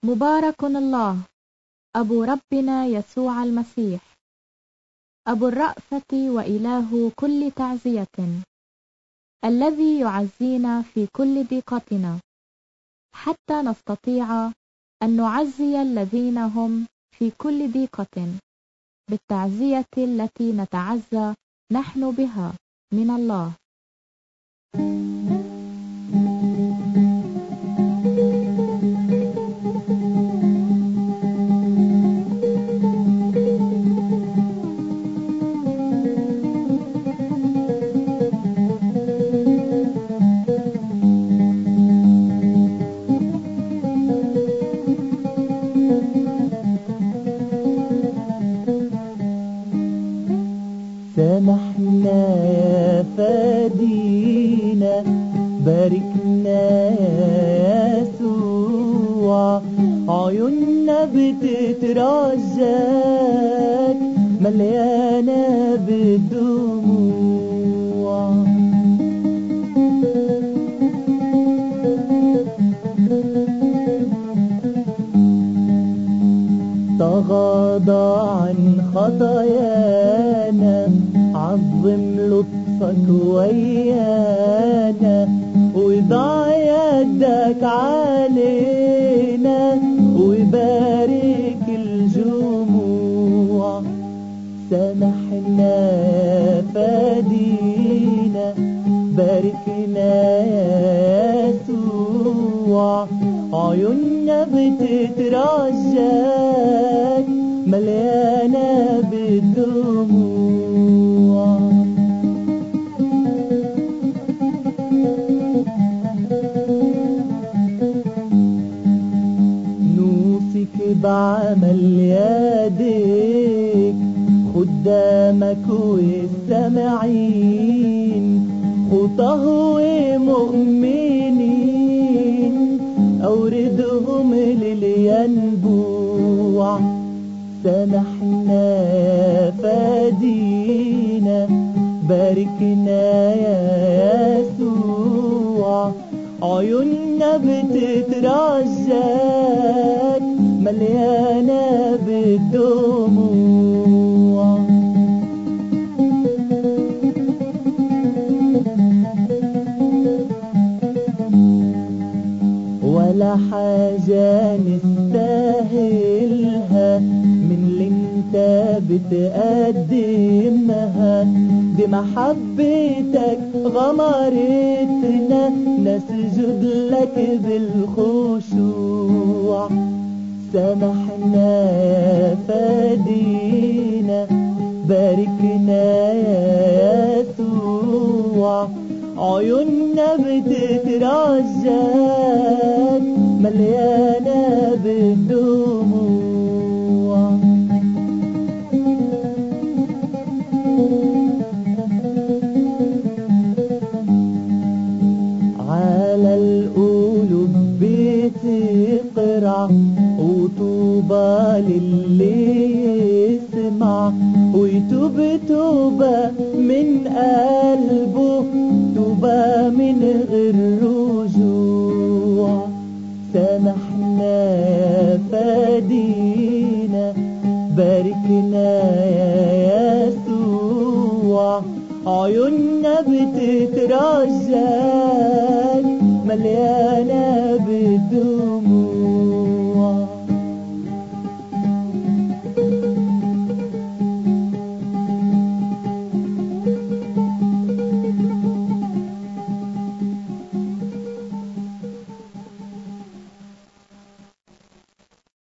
مبارك الله أبو ربنا يسوع المسيح، أبو الرأفة وإله كل تعزية، الذي يعزينا في كل ضيقتنا حتى نستطيع أن نعزي الذين هم في كل ضيقة بالتعزية التي نتعزى نحن بها من الله. سامحنا يا فادينا، باركنا يا يسوع، عيوننا بتترجاك مليانة بالدموع. تغاضى عن خطايانا، عظم لطفك ويانا، وضع يدك علينا وبارك الجموع. سامحنا يا فادينا، باركنا يا يسوع، عيوننا بتترجاك مليانة بالدموع. نوصيك بعمل يديك خدامك والسامعين، خطاه ومؤمنين أوردهم للينبوع. سامحنا يا فادينا، باركنا يا يسوع، عيوننا بتترجاك مليانة بالدموع. ولا حاجة نستاهلها من اللي انت بتقدمها، دي محبتك غمرتنا نسجد لك بالخشوع. سامحنا يا فادينا، باركنا يا يسوع، عيوننا بتترجاك مليانة بالدموع. على القلوب بتقرع، وطوبى للي يسمع ويتوب توبة من قلبه، توبة من غير رجوع. سامحنا يا فادينا، باركنا يا يسوع، عيوننا بتترجاك مليانة بالدموع.